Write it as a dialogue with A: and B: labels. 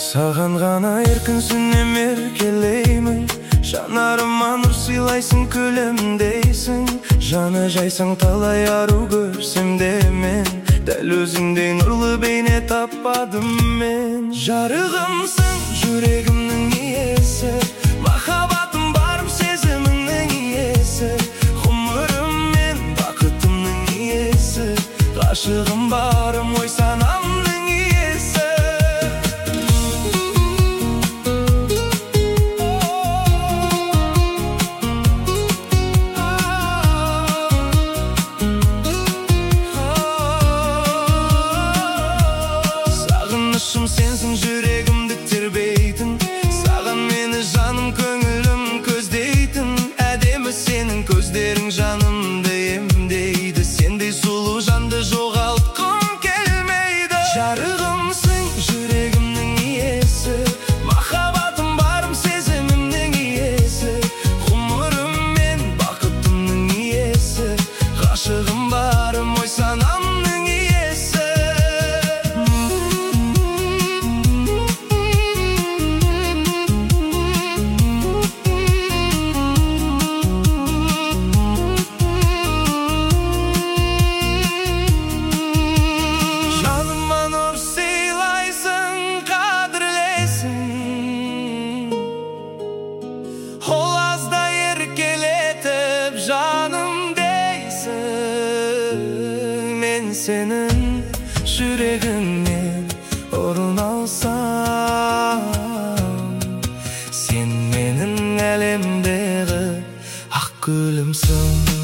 A: Саған ғана еркін сүнем еркелеймін, жанарыма нұр сыйлайсың, күлімдейсің. Жаны жайсың, талай ару көрсем де мен, дәл өзіңдей нұрлы бейне таппадым мен. Жарығымсың, жүрегімнің иесі, махаббатым барым, сезіміңнің иесі. Ғұмырым мен бақытымның иесі, ғашығым барым, ой санамның иесі. Сағынышым сенсің, жүрегімді тербейтін, саған мені жаным, көңілім көздейтін. Әдемі сенің көздерің жанымды емдейді, сендей сұлу жанды жоғалтқым келмейді. Жарығымсың, жүрегімнің иесі, махаббатым барым, сезімімнің иесі. Ғұмырым мен бақытымның иесі, ғашығым барым, ой санамның иесі. Жаныма нұр сыйлайсың, қадірлейсің, ол азда еркелетіп жаным дейсің. Мен сенің жүрегіңнен орын алсам, сен менің әлемдегі ақ гүлімсің.